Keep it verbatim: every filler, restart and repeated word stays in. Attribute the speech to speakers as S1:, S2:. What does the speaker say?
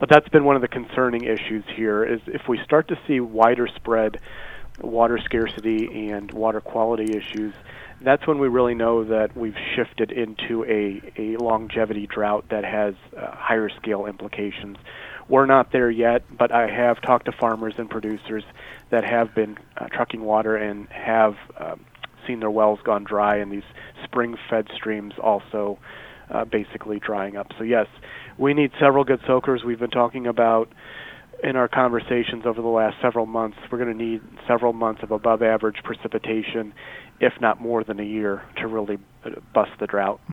S1: But that's been one of the concerning issues here, is if we start to see wider spread water scarcity and water quality issues, that's when we really know that we've shifted into a, a longevity drought that has uh, higher scale implications. We're not there yet, but I have talked to farmers and producers that have been uh, trucking water and have um, seen their wells gone dry, and these spring-fed streams also uh, basically drying up. So yes, we need several good soakers. We've been talking about in our conversations over the last several months, we're going to need several months of above average precipitation, if not more than a year, to really bust the drought.